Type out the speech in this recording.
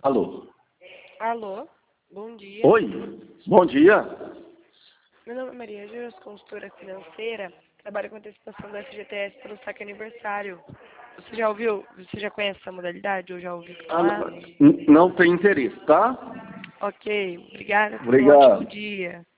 Alô? Alô, bom dia. Oi, bom dia. Meu nome é Maria Júlia, sou consultora financeira, trabalho com antecipação do FGTS pelo saque aniversário. Você já ouviu, você já conhece essa modalidade ou já ouviu falar? Não tem interesse, tá? Ok, obrigada, tenha um ótimo Obrigado. dia.